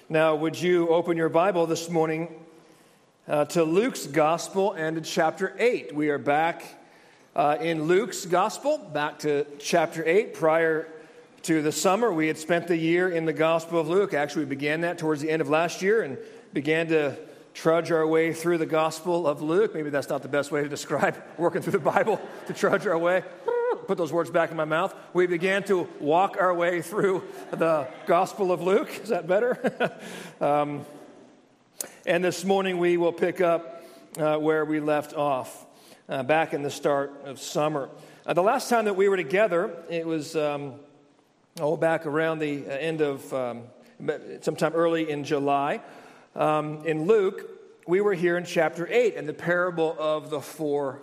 Now, would you open your Bible this morning to Luke's Gospel and to chapter 8. We are back in Luke's Gospel, back to chapter 8. Prior to the summer, we had spent the year in the Gospel of Luke. Actually, we began that towards the end of last year and began to trudge our way through the Gospel of Luke. Maybe that's not the best way to describe working through the Bible, to trudge our way. Put those words back in my mouth. We began to walk our way through the Gospel of Luke. Is that better? And this morning we will pick up where we left off, back in the start of summer. The last time that we were together, it was back around the end of, sometime early in July. In Luke, we were here in chapter 8 in the parable of the four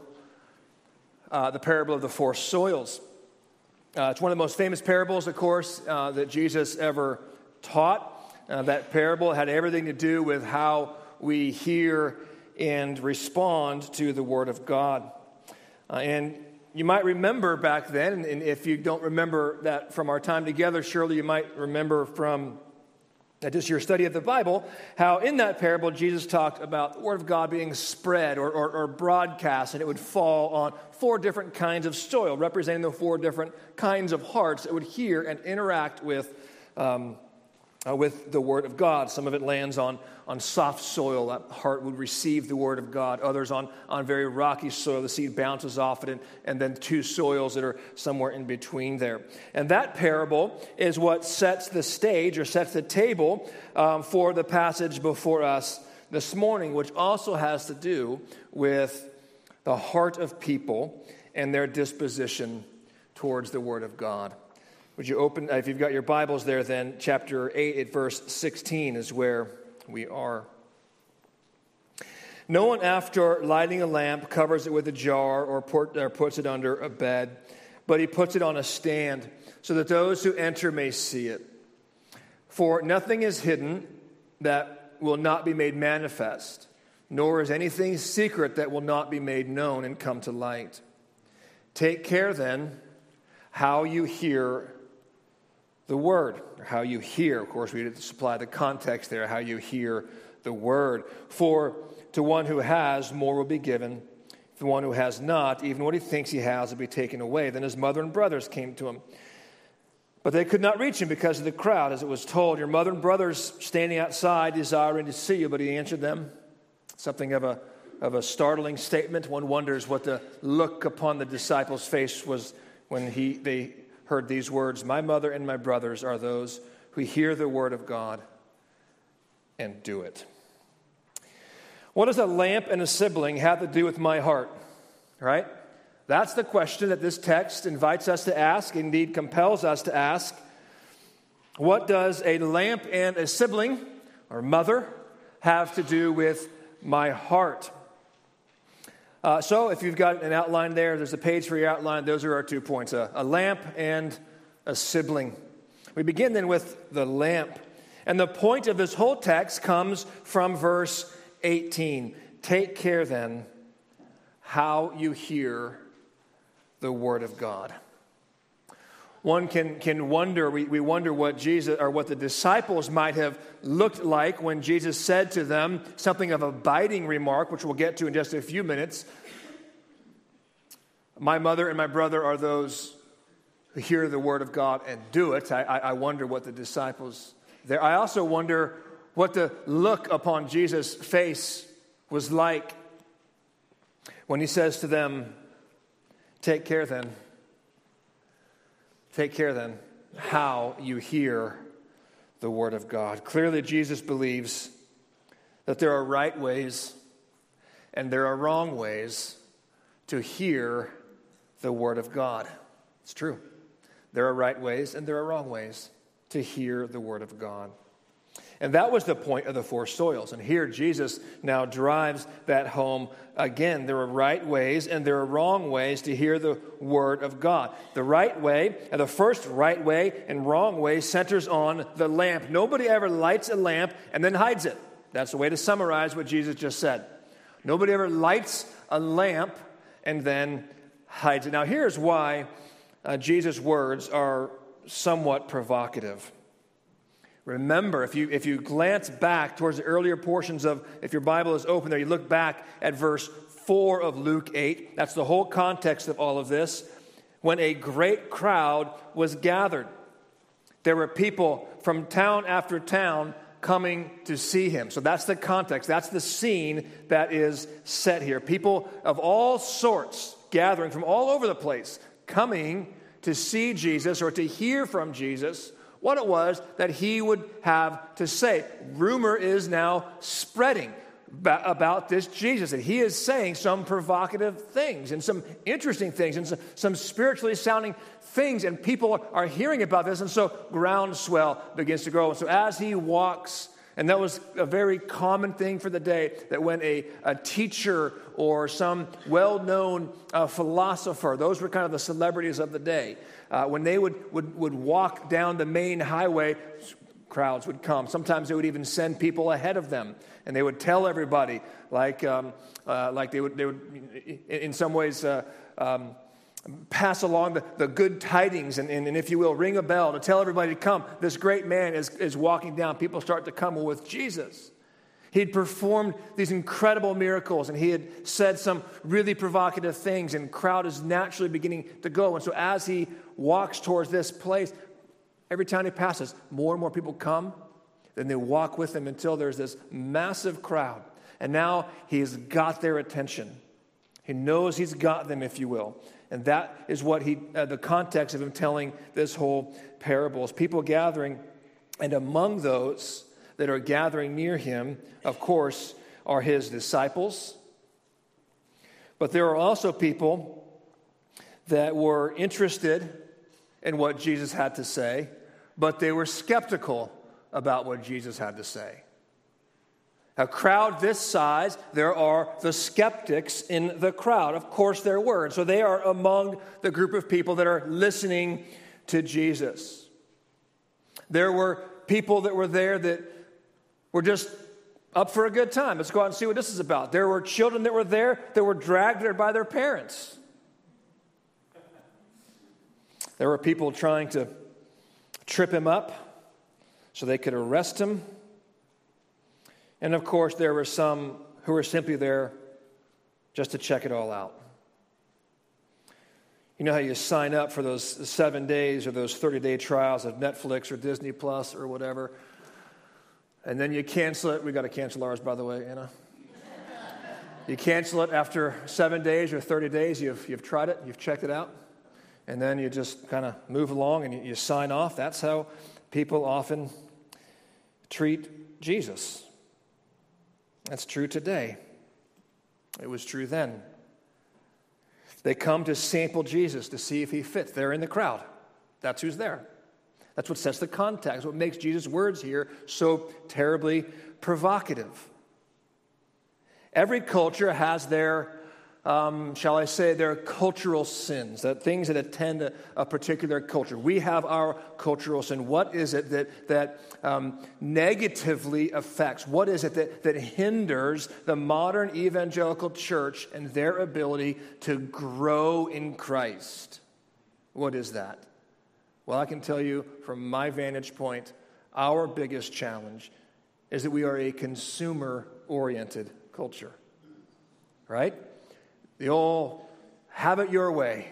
soils. It's one of the most famous parables, of course, that Jesus ever taught. That parable had everything to do with how we hear and respond to the Word of God. And you might remember back then, and if you don't remember that from our time together, surely you might remember from just your study of the Bible, how in that parable Jesus talked about the Word of God being spread or broadcast, and it would fall on four different kinds of soil, representing the four different kinds of hearts that would hear and interact with the Word of God. Some of it lands on soft soil. That heart would receive the Word of God. Others on very rocky soil. The seed bounces off it, and then two soils that are somewhere in between there. And that parable is what sets the stage or sets the table for the passage before us this morning, which also has to do with the heart of people and their disposition towards the Word of God. Would you open, if you've got your Bibles there, then chapter 8 at verse 16 is where we are. No one, after lighting a lamp, covers it with a jar or puts it under a bed, but he puts it on a stand so that those who enter may see it. For nothing is hidden that will not be made manifest, nor is anything secret that will not be made known and come to light. Take care, then, how you hear the word, or how you hear. Of course, we need to supply the context there, how you hear the word. For to one who has, more will be given. To the one who has not, even what he thinks he has will be taken away. Then his mother and brothers came to him. But they could not reach him because of the crowd, as it was told, your mother and brothers standing outside desiring to see you. But he answered them. Something of a startling statement. One wonders what the look upon the disciples' face was when they heard these words, my mother and my brothers are those who hear the word of God and do it. What does a lamp and a sibling have to do with my heart? Right? That's the question that this text invites us to ask, indeed compels us to ask. What does a lamp and a sibling or mother have to do with my heart? So if you've got an outline there's a page for your outline. Those are our 2 points, a lamp and a sibling. We begin then with the lamp. And the point of this whole text comes from verse 18. Take care then how you hear the word of God. One can wonder, we wonder what Jesus or what the disciples might have looked like when Jesus said to them something of a biting remark, which we'll get to in just a few minutes. My mother and my brother are those who hear the word of God and do it. I wonder what the disciples there. I also wonder what the look upon Jesus' face was like when he says to them, take care then how you hear the word of God. Clearly, Jesus believes that there are right ways and there are wrong ways to hear the word of God. It's true. There are right ways and there are wrong ways to hear the word of God. And that was the point of the four soils. And here Jesus now drives that home again. There are right ways and there are wrong ways to hear the word of God. The right way, and the first right way and wrong way centers on the lamp. Nobody ever lights a lamp and then hides it. That's the way to summarize what Jesus just said. Nobody ever lights a lamp and then hides it. Now here's why Jesus' words are somewhat provocative. Remember, if you glance back towards the earlier portions of, if your Bible is open there, you look back at verse 4 of Luke 8. That's the whole context of all of this. When a great crowd was gathered, there were people from town after town coming to see him. So that's the context. That's the scene that is set here. People of all sorts gathering from all over the place, coming to see Jesus or to hear from Jesus what it was that he would have to say. Rumor is now spreading about this Jesus, that he is saying some provocative things and some interesting things and some spiritually sounding things, and people are hearing about this, and so groundswell begins to grow. And so as he walks, and that was a very common thing for the day, that when a teacher or some well-known philosopher, those were kind of the celebrities of the day, when they would walk down the main highway, crowds would come. Sometimes they would even send people ahead of them, and they would tell everybody, like they would in some ways pass along the good tidings, and if you will, ring a bell to tell everybody to come. This great man is walking down. People start to come with Jesus. He'd performed these incredible miracles, and he had said some really provocative things, and crowd is naturally beginning to go. And so as he walks towards this place, every time he passes, more and more people come. Then they walk with him until there's this massive crowd. And now he's got their attention. He knows he's got them, if you will. And that is what the context of him telling this whole parable is people gathering. And among those that are gathering near him, of course, are his disciples. But there are also people that were interested in what Jesus had to say, but they were skeptical about what Jesus had to say. A crowd this size, there are the skeptics in the crowd. Of course there were. And so they are among the group of people that are listening to Jesus. There were people that were there that were just up for a good time. Let's go out and see what this is about. There were children that were there that were dragged there by their parents. There were people trying to trip him up so they could arrest him. And of course, there were some who were simply there just to check it all out. You know how you sign up for those 7 days or those 30-day trials of Netflix or Disney Plus or whatever, and then you cancel it. We got to cancel ours, by the way, Anna. You cancel it after 7 days or 30 days. You've tried it. You've checked it out. And then you just kind of move along and you sign off. That's how people often treat Jesus. That's true today. It was true then. They come to sample Jesus to see if he fits. They're in the crowd. That's who's there. That's what sets the context, what makes Jesus' words here so terribly provocative. Every culture has their, shall I say, their cultural sins, that things that attend a particular culture. We have our cultural sin. What is it that negatively affects? What is it that hinders the modern evangelical church and their ability to grow in Christ? What is that? Well, I can tell you from my vantage point, our biggest challenge is that we are a consumer-oriented culture, right? The old have it your way.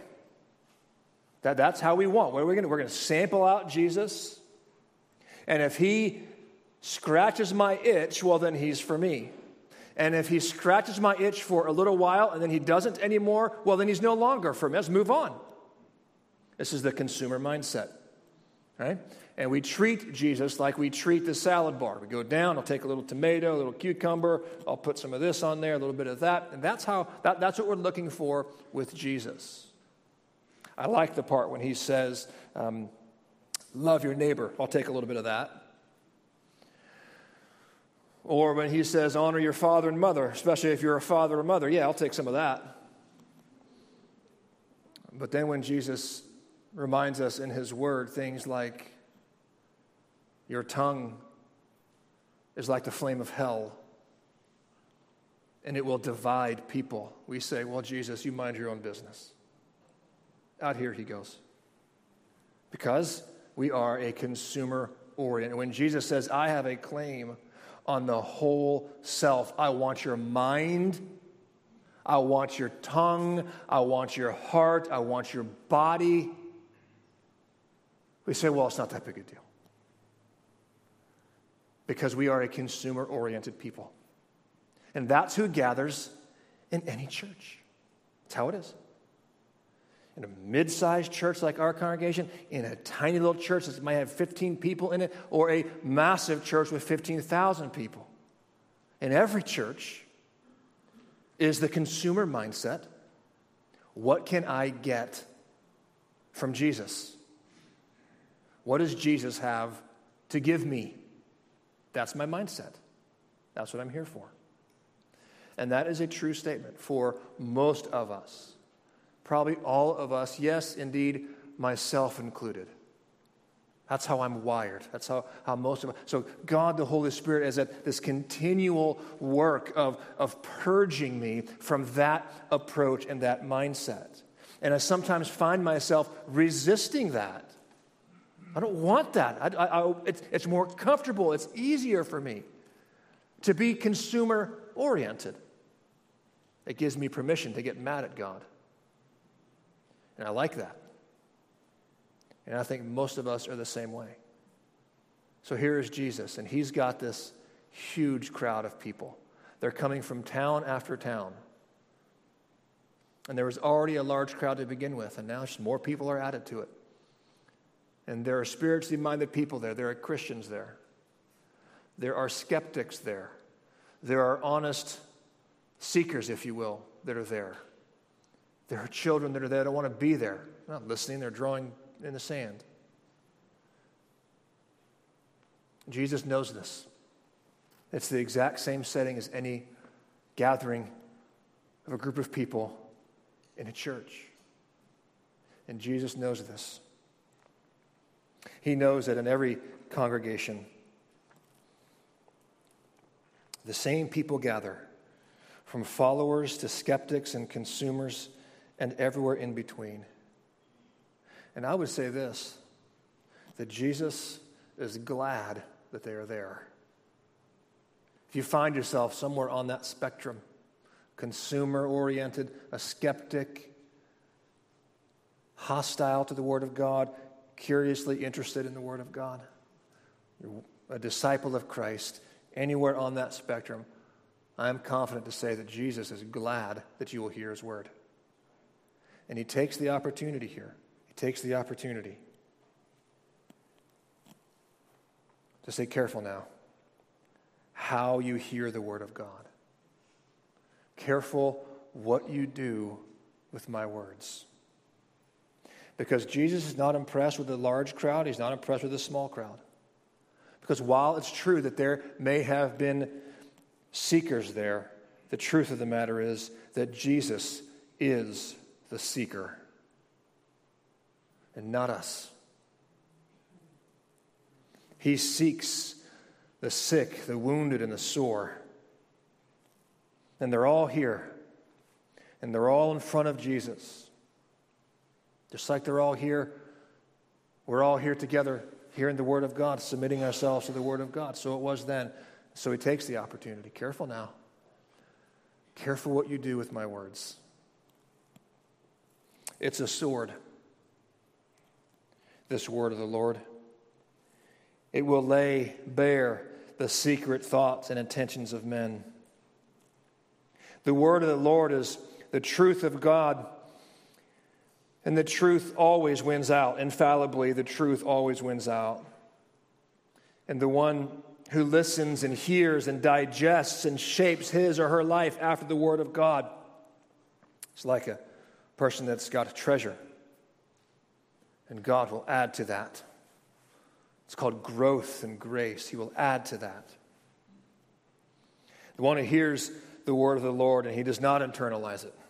That's how we want. What are we going to do? We're going to sample out Jesus, and if he scratches my itch, well, then he's for me. And if he scratches my itch for a little while and then he doesn't anymore, well, then he's no longer for me. Let's move on. This is the consumer mindset, right? And we treat Jesus like we treat the salad bar. We go down, I'll take a little tomato, a little cucumber, I'll put some of this on there, a little bit of that. And that's what we're looking for with Jesus. I like the part when he says, love your neighbor. I'll take a little bit of that. Or when he says, honor your father and mother, especially if you're a father or mother. Yeah, I'll take some of that. But then when Jesus reminds us in his word things like, your tongue is like the flame of hell, and it will divide people. We say, well, Jesus, you mind your own business. Out here he goes. Because we are a consumer oriented. When Jesus says, I have a claim on the whole self, I want your mind, I want your tongue, I want your heart, I want your body. We say, well, it's not that big a deal. Because we are a consumer-oriented people. And that's who gathers in any church. That's how it is. In a mid-sized church like our congregation, in a tiny little church that might have 15 people in it, or a massive church with 15,000 people. In every church is the consumer mindset. What can I get from Jesus? What does Jesus have to give me? That's my mindset. That's what I'm here for. And that is a true statement for most of us. Probably all of us, yes, indeed, myself included. That's how I'm wired. That's how most of us. So God, the Holy Spirit, is at this continual work of purging me from that approach and that mindset. And I sometimes find myself resisting that. I don't want that. It's more comfortable. It's easier for me to be consumer-oriented. It gives me permission to get mad at God. And I like that. And I think most of us are the same way. So here is Jesus, and he's got this huge crowd of people. They're coming from town after town. And there was already a large crowd to begin with, and now just more people are added to it. And there are spiritually minded people there. There are Christians there. There are skeptics there. There are honest seekers, if you will, that are there. There are children that are there that don't want to be there. They're not listening, they're drawing in the sand. Jesus knows this. It's the exact same setting as any gathering of a group of people in a church. And Jesus knows this. He knows that in every congregation, the same people gather, from followers to skeptics and consumers and everywhere in between. And I would say this, that Jesus is glad that they are there. If you find yourself somewhere on that spectrum, consumer-oriented, a skeptic, hostile to the Word of God, curiously interested in the Word of God, you're a disciple of Christ, anywhere on that spectrum, I am confident to say that Jesus is glad that you will hear his word. And he takes the opportunity here. He takes the opportunity to say, careful now, how you hear the word of God. Careful what you do with my words. Because Jesus is not impressed with the large crowd, he's not impressed with the small crowd. Because while it's true that there may have been seekers there, the truth of the matter is that Jesus is the seeker and not us. He seeks the sick, the wounded, and the sore. And they're all here. And they're all in front of Jesus. Just like they're all here, we're all here together, hearing the Word of God, submitting ourselves to the Word of God. So it was then. So he takes the opportunity. Careful now. Careful what you do with my words. It's a sword, this word of the Lord. It will lay bare the secret thoughts and intentions of men. The word of the Lord is the truth of God, and the truth always wins out. Infallibly, the truth always wins out. And the one who listens and hears and digests and shapes his or her life after the word of God, it's like a person that's got a treasure, and God will add to that. It's called growth and grace. He will add to that. The one who hears the word of the Lord and he does not internalize it,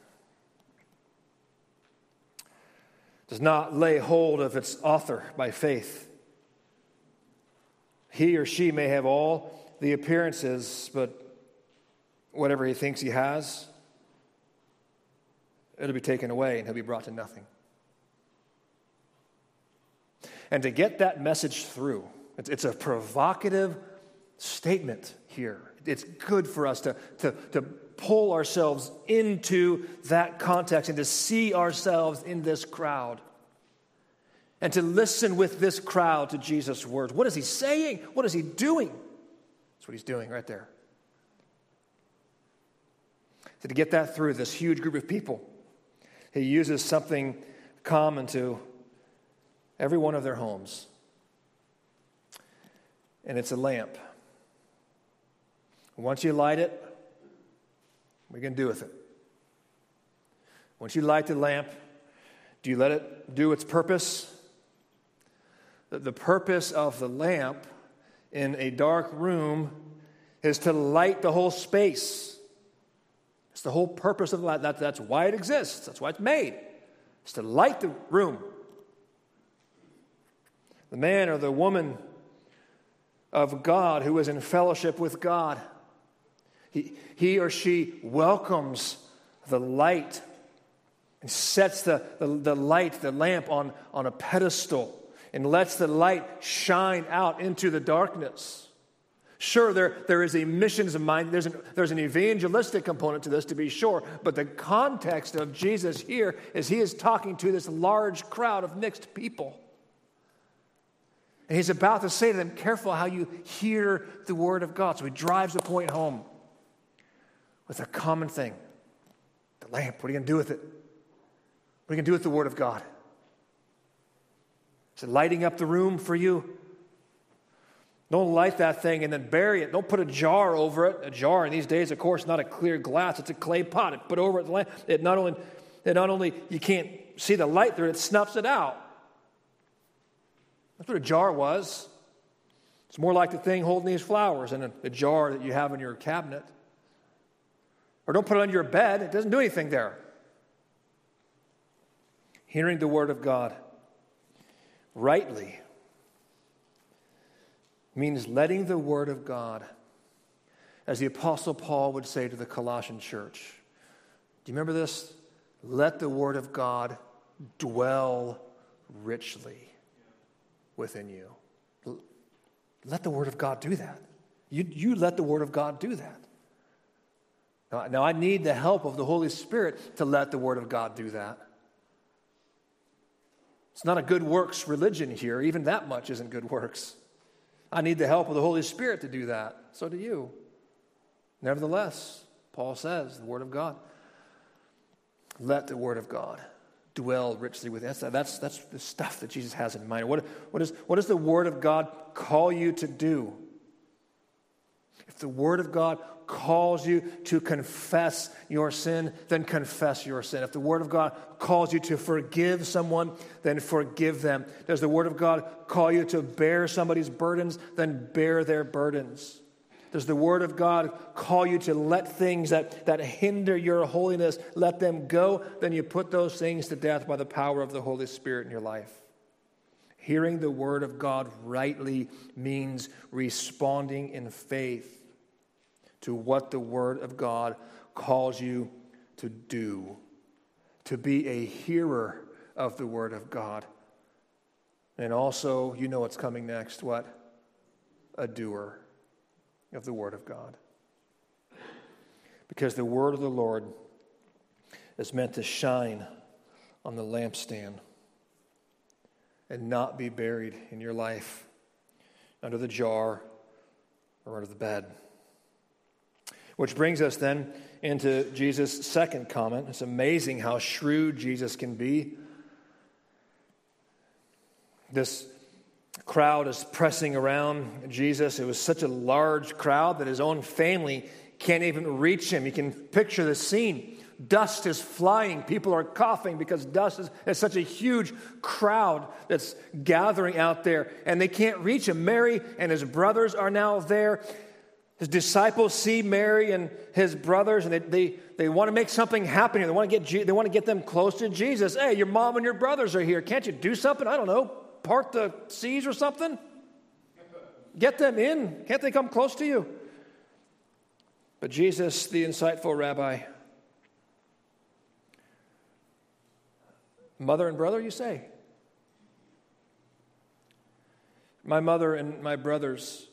does not lay hold of its author by faith. He or she may have all the appearances, but whatever he thinks he has, it'll be taken away and he'll be brought to nothing. And to get that message through, It's a provocative statement here. It's good for us to pull ourselves into that context and to see ourselves in this crowd and to listen with this crowd to Jesus' words. What is he saying? What is he doing? That's what he's doing right there. So to get that through this huge group of people, he uses something common to every one of their homes. And it's a lamp. Once you light it, what are you going to do with it? Once you light the lamp, do you let it do its purpose? The purpose of the lamp in a dark room is to light the whole space. It's the whole purpose of the light. That's why it exists. That's why it's made. It's to light the room. The man or the woman of God who is in fellowship with God, he or she welcomes the light and sets the light, the lamp on a pedestal and lets the light shine out into the darkness. Sure, there is a missions of mind. There's an evangelistic component to this, to be sure. But the context of Jesus here is he is talking to this large crowd of mixed people. And he's about to say to them, careful how you hear the word of God. So he drives the point home with a common thing. The lamp, what are you going to do with it? What are you going to do with the word of God? Is it lighting up the room for you? Don't light that thing and then bury it. Don't put a jar over it. A jar in these days, of course, not a clear glass. It's a clay pot. It put over it the lamp. It not only you can't see the light through it, it snuffs it out. That's what a jar was. It's more like the thing holding these flowers in a jar that you have in your cabinet. Or don't put it on your bed. It doesn't do anything there. Hearing the word of God rightly means letting the word of God, as the Apostle Paul would say to the Colossian church. Do you remember this? Let the word of God dwell richly within you. Let the word of God do that. You let the word of God do that. Now, I need the help of the Holy Spirit to let the word of God do that. It's not a good works religion here. Even that much isn't good works. I need the help of the Holy Spirit to do that. So do you. Nevertheless, Paul says, the word of God. Let the word of God dwell richly within. That's the stuff that Jesus has in mind. What does the word of God call you to do? If the word of God calls you to confess your sin, then confess your sin. If the word of God calls you to forgive someone, then forgive them. Does the word of God call you to bear somebody's burdens, then bear their burdens. Does the word of God call you to let things that hinder your holiness, let them go, then you put those things to death by the power of the Holy Spirit in your life. Hearing the word of God rightly means responding in faith to what the word of God calls you to do, to be a hearer of the word of God. And also, you know what's coming next, what? A doer of the word of God. Because the word of the Lord is meant to shine on the lampstand and not be buried in your life under the jar or under the bed. Which brings us then into Jesus' second comment. It's amazing how shrewd Jesus can be. This crowd is pressing around Jesus. It was such a large crowd that his own family can't even reach him. You can picture the scene. Dust is flying. People are coughing because dust is such a huge crowd that's gathering out there, and they can't reach him. Mary and his brothers are now there. His disciples see Mary and his brothers, and they want to make something happen here. They want to get them close to Jesus. Hey, your mom and your brothers are here. Can't you do something? I don't know, part the seas or something? Get them in. Can't they come close to you? But Jesus, the insightful rabbi, mother and brother, you say? My mother and my brothers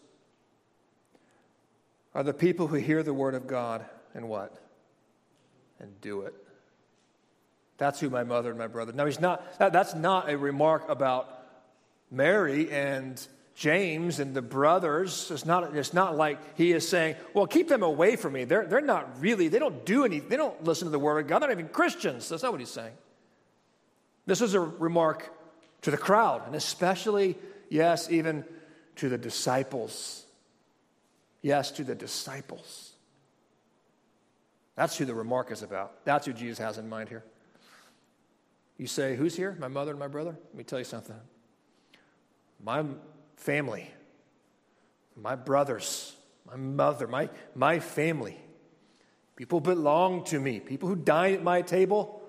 are the people who hear the word of God and what? And do it. That's who my mother and my brother. Now, that's not a remark about Mary and James and the brothers. It's not like he is saying, well, keep them away from me. They're not really, they don't do anything. They don't listen to the word of God. They're not even Christians. That's not what he's saying. This is a remark to the crowd, and especially, yes, even to the disciples. Yes, to the disciples. That's who the remark is about. That's who Jesus has in mind here. You say, who's here? My mother and my brother? Let me tell you something. My family, my brothers, my mother, my family, people belong to me. People who dine at my table,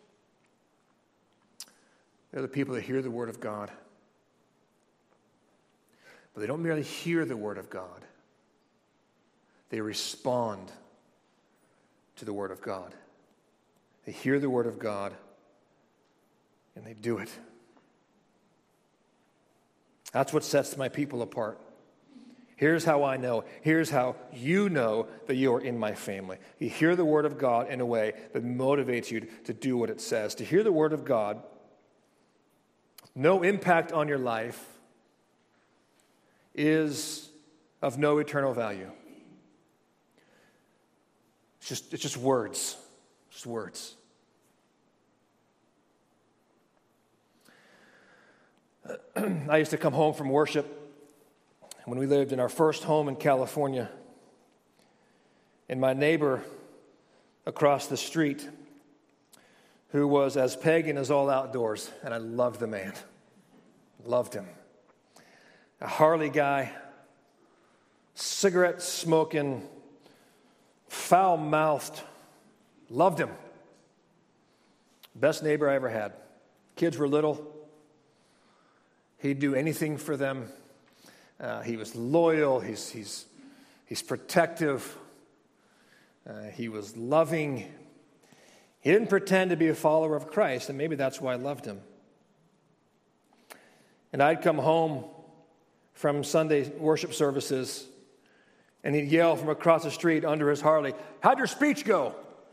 they're the people that hear the word of God. But they don't merely hear the word of God. They respond to the word of God. They hear the word of God, and they do it. That's what sets my people apart. Here's how I know. Here's how you know that you are in my family. You hear the word of God in a way that motivates you to do what it says. To hear the word of God, no impact on your life, is of no eternal value. It's just words. Just words. I used to come home from worship when we lived in our first home in California. And my neighbor across the street, who was as pagan as all outdoors, and I loved the man. Loved him. A Harley guy, cigarette smoking, foul-mouthed. Loved him. Best neighbor I ever had. Kids were little. He'd do anything for them. He was loyal. He's protective. He was loving. He didn't pretend to be a follower of Christ, and maybe that's why I loved him. And I'd come home from Sunday worship services, and he'd yell from across the street under his Harley, "How'd your speech go?"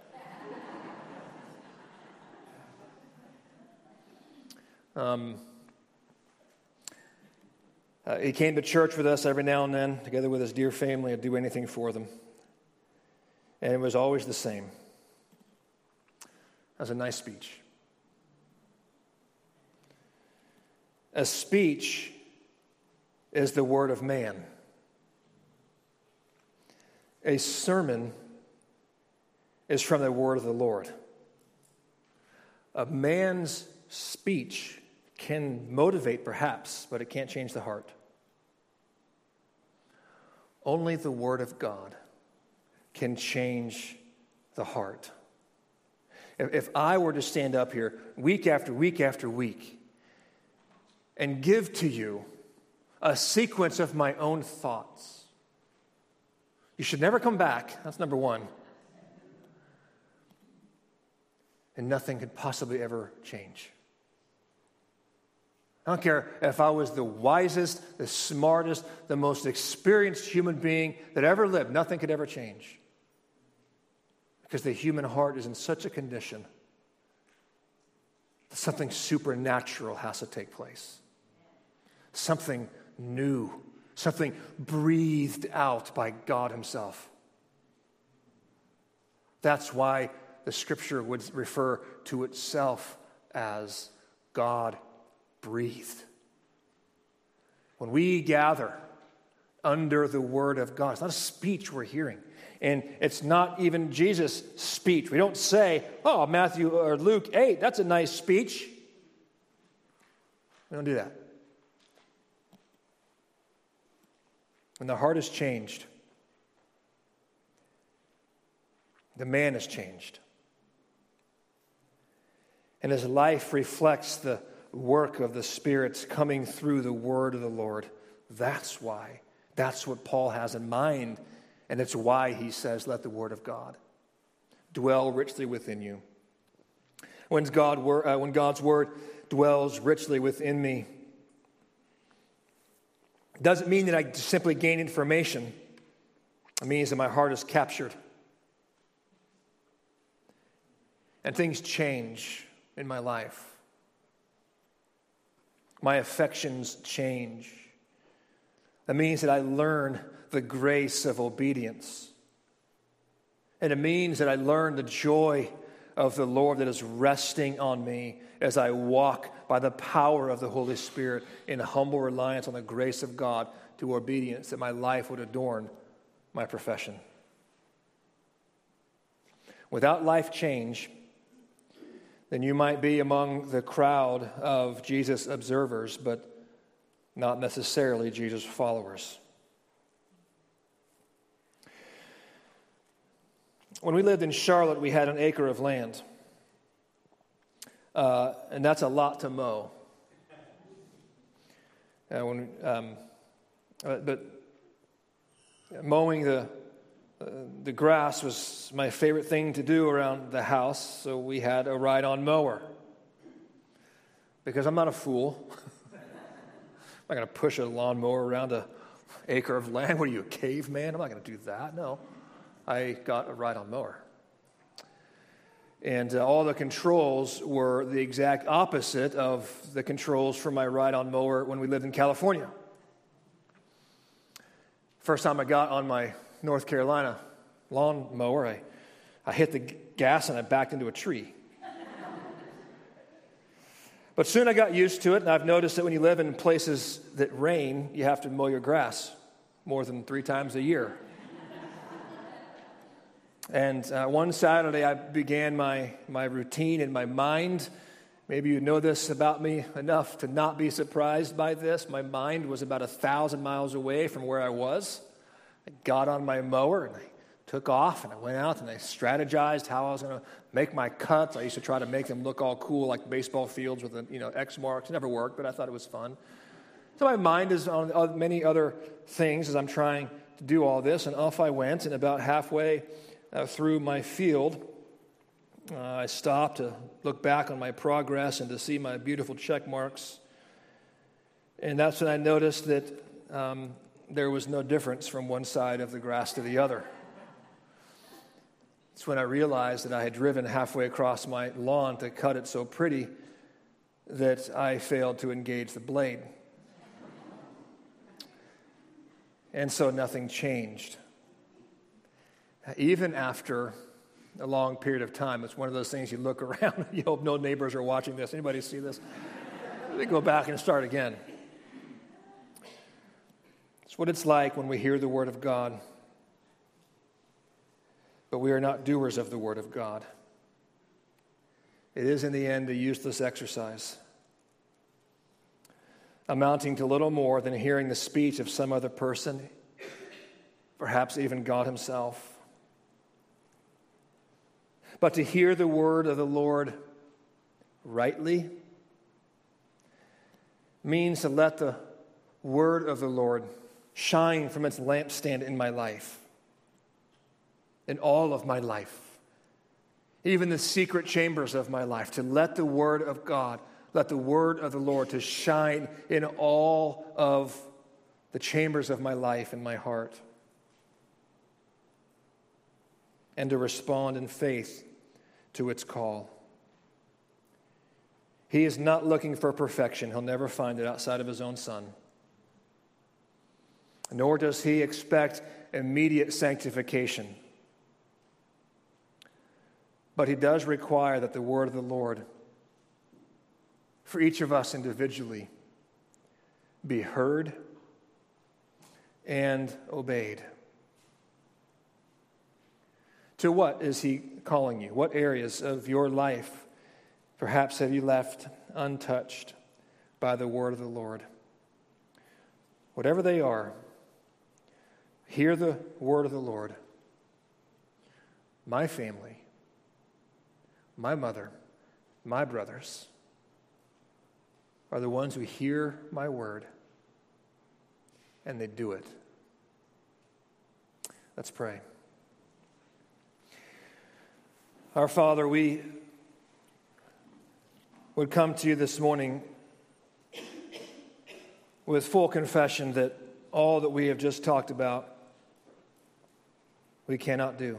He came to church with us every now and then, together with his dear family. I'd do anything for them. And it was always the same. That was a nice speech. A speech is the word of man. A sermon is from the word of the Lord. A man's speech can motivate, perhaps, but it can't change the heart. Only the word of God can change the heart. If I were to stand up here week after week after week and give to you a sequence of my own thoughts, you should never come back. That's number one. And nothing could possibly ever change. I don't care if I was the wisest, the smartest, the most experienced human being that ever lived. Nothing could ever change. Because the human heart is in such a condition that something supernatural has to take place. Something new. Something breathed out by God himself. That's why the scripture would refer to itself as God breathed. When we gather under the word of God, it's not a speech we're hearing. And it's not even Jesus' speech. We don't say, oh, Matthew or Luke 8, that's a nice speech. We don't do that. When the heart is changed, the man is changed. And his life reflects the work of the Spirit coming through the word of the Lord. That's why. That's what Paul has in mind. And it's why he says, let the word of God dwell richly within you. When God's word dwells richly within me, Doesn't mean that I simply gain information. It means that my heart is captured. And things change in my life. My affections change. That means that I learn the grace of obedience. And it means that I learn the joy of the Lord that is resting on me as I walk by the power of the Holy Spirit in humble reliance on the grace of God to obedience, that my life would adorn my profession. Without life change, then you might be among the crowd of Jesus observers, but not necessarily Jesus followers. When we lived in Charlotte, we had an acre of land. And that's a lot to mow. But mowing the grass was my favorite thing to do around the house, so we had a ride-on mower. Because I'm not a fool. I'm not going to push a lawnmower around an acre of land. What are you, a caveman? I'm not going to do that. No. I got a ride-on mower. And all the controls were the exact opposite of the controls for my ride-on mower when we lived in California. First time I got on my North Carolina lawn mower, I hit the gas and I backed into a tree. But soon I got used to it, and I've noticed that when you live in places that rain, you have to mow your grass more than 3 times a year. And one Saturday, I began my routine in my mind. Maybe you know this about me enough to not be surprised by this. My mind was about 1,000 miles away from where I was. I got on my mower, and I took off, and I went out, and I strategized how I was going to make my cuts. I used to try to make them look all cool, like baseball fields with X marks. It never worked, but I thought it was fun. So my mind is on many other things as I'm trying to do all this, and off I went, and about halfway through my field, I stopped to look back on my progress and to see my beautiful check marks. And that's when I noticed that there was no difference from one side of the grass to the other. It's when I realized that I had driven halfway across my lawn to cut it so pretty that I failed to engage the blade. And so nothing changed. Even after a long period of time, it's one of those things you look around, you hope no neighbors are watching this. Anybody see this? They go back and start again. It's what it's like when we hear the Word of God, but we are not doers of the Word of God. It is, in the end, a useless exercise, amounting to little more than hearing the speech of some other person, perhaps even God Himself. But to hear the word of the Lord rightly means to let the word of the Lord shine from its lampstand in my life, in all of my life, even the secret chambers of my life, to let the word of God, let the word of the Lord to shine in all of the chambers of my life and my heart, and to respond in faith to its call. He is not looking for perfection. He'll never find it outside of His own Son. Nor does He expect immediate sanctification. But He does require that the word of the Lord, for each of us individually, be heard and obeyed. To what is He calling you? What areas of your life perhaps have you left untouched by the word of the Lord? Whatever they are, hear the word of the Lord. My family, my mother, my brothers are the ones who hear my word and they do it. Let's pray. Our Father, we would come to you this morning with full confession that all that we have just talked about, we cannot do.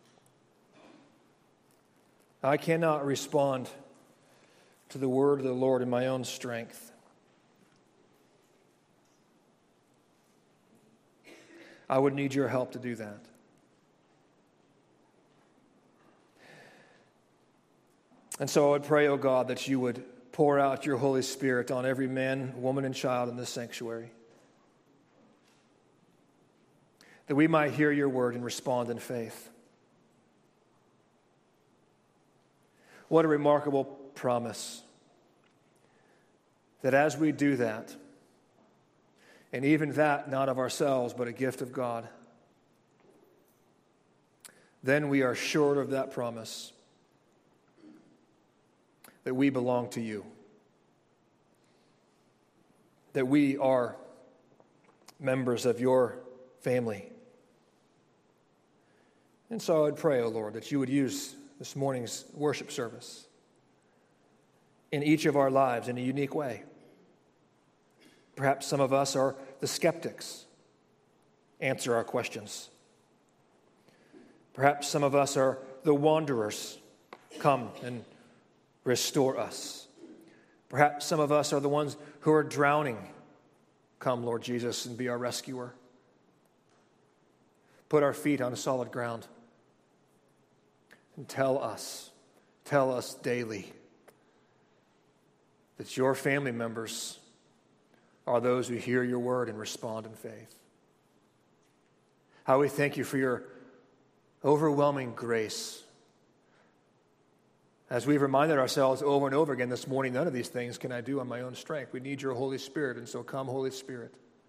I cannot respond to the word of the Lord in my own strength. I would need your help to do that. And so I would pray, O God, that you would pour out your Holy Spirit on every man, woman, and child in this sanctuary, that we might hear your word and respond in faith. What a remarkable promise that as we do that, and even that not of ourselves, but a gift of God, then we are sure of that promise that we belong to you, that we are members of your family. And so I would pray, O Lord, that you would use this morning's worship service in each of our lives in a unique way. Perhaps some of us are the skeptics. Answer our questions. Perhaps some of us are the wanderers. Come and restore us. Perhaps some of us are the ones who are drowning. Come, Lord Jesus, and be our rescuer. Put our feet on solid ground. And tell us daily that your family members are those who hear your word and respond in faith. How we thank you for your overwhelming grace. As we've reminded ourselves over and over again this morning, none of these things can I do on my own strength. We need your Holy Spirit, and so come, Holy Spirit.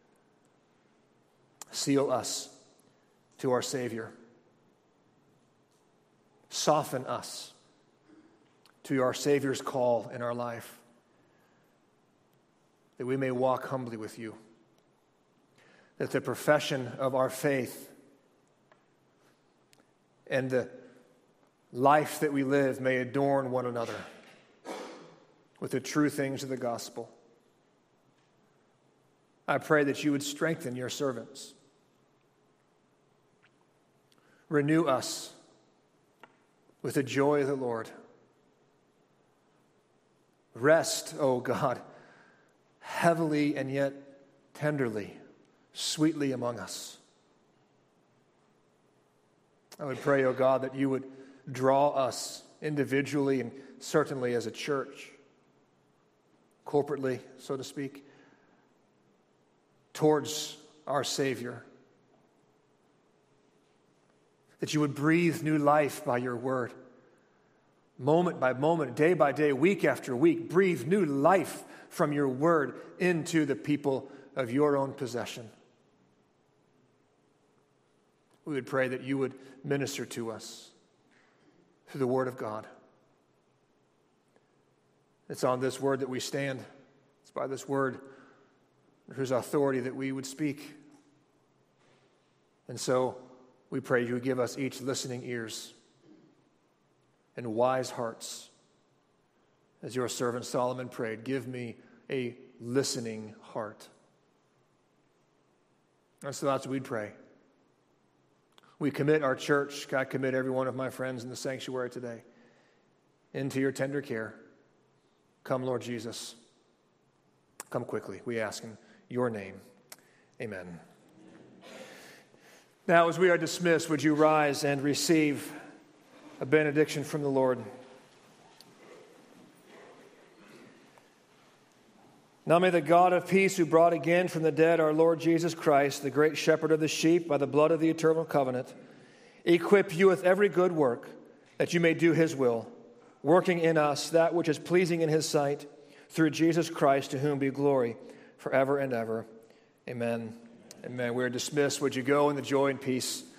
Seal us to our Savior. Soften us to our Savior's call in our life, that we may walk humbly with you, that the profession of our faith and the life that we live may adorn one another with the true things of the gospel. I pray that you would strengthen your servants. Renew us with the joy of the Lord. Rest, O God, heavily and yet tenderly, sweetly among us. I would pray, O God, that you would draw us individually and certainly as a church, corporately, so to speak, towards our Savior. That you would breathe new life by your word. Moment by moment, day by day, week after week, breathe new life from your word into the people of your own possession. We would pray that you would minister to us through the word of God. It's on this word that we stand. It's by this word, whose authority that we would speak. And so we pray you would give us each listening ears and wise hearts. As your servant Solomon prayed, give me a listening heart. And so that's what we'd pray. We commit our church, God, commit every one of my friends in the sanctuary today into your tender care. Come, Lord Jesus. Come quickly, we ask in your name. Amen. Now, as we are dismissed, would you rise and receive a benediction from the Lord? Now may the God of peace, who brought again from the dead our Lord Jesus Christ, the great shepherd of the sheep, by the blood of the eternal covenant, equip you with every good work, that you may do his will, working in us that which is pleasing in his sight, through Jesus Christ, to whom be glory forever and ever. Amen. Amen. We are dismissed. Would you go in the joy and peace